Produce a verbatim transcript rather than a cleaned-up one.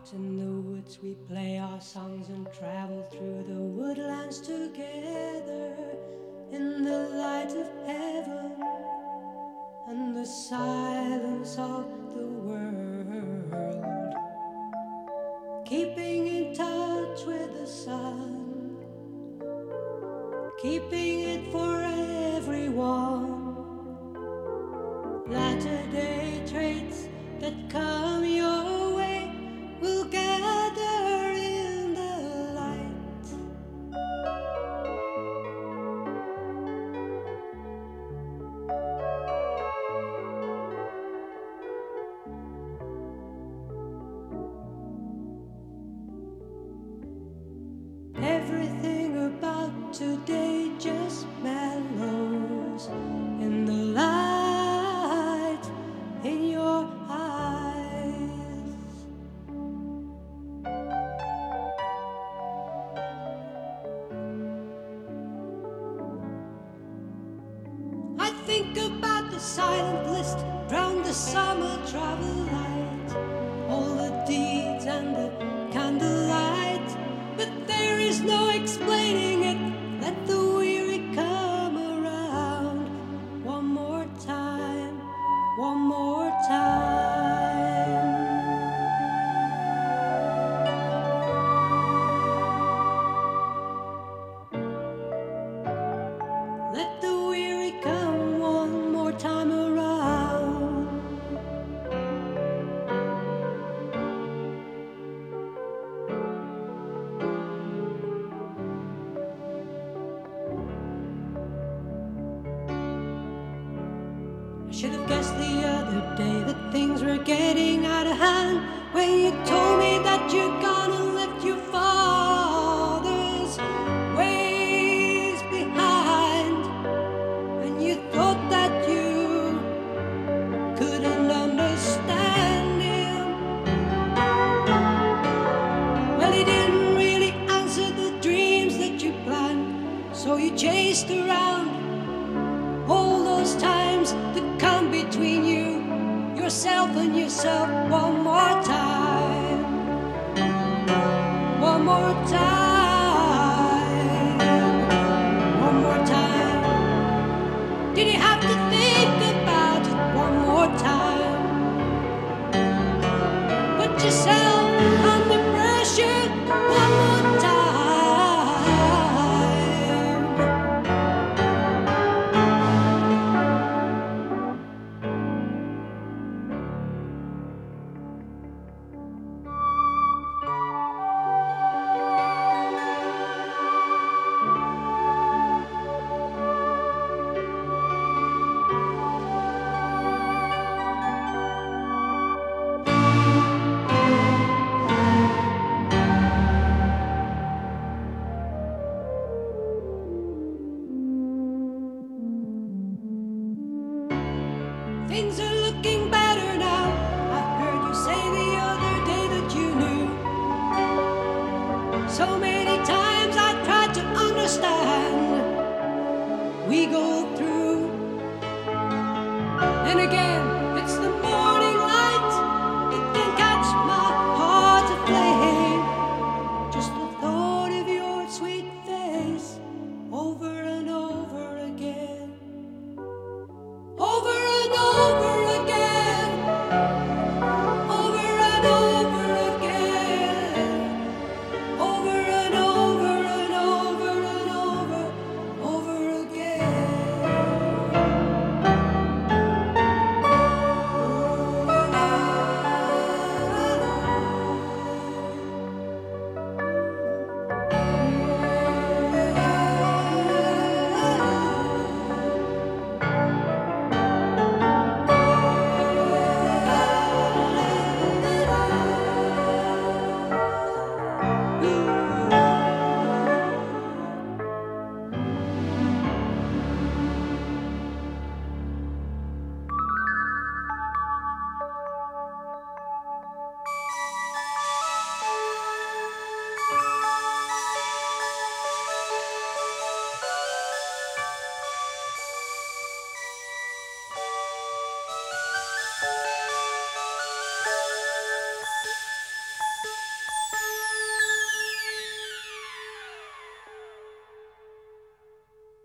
Out in the woods we play our songs and travel through the woodlands together in the light of heaven and the silence of the world. Keeping in touch with the sun, keeping it for everyone. Latter-day traits that come your way will gather in the light. Everything about today just mellows in the light in your eyes. I think about the silent list round the summer travel light, all the deeds and the candlelight, but there is no explaining it. Let the weary come around one more time, one more time. Let the weary come one more time around. I should have guessed the other day that things were getting out of hand when you told me that you're gonna left your father's ways behind, and you thought that you couldn't understand him. Well, he didn't really answer the dreams that you planned, so you chased around all those times that come between you, yourself and yourself. One more time, one more time, one more time. Did you have to think about it one more time? Put yourself under pressure one more time. Things are looking better now. I heard you say the other day that you knew. So many times I tried to understand. We go through, and again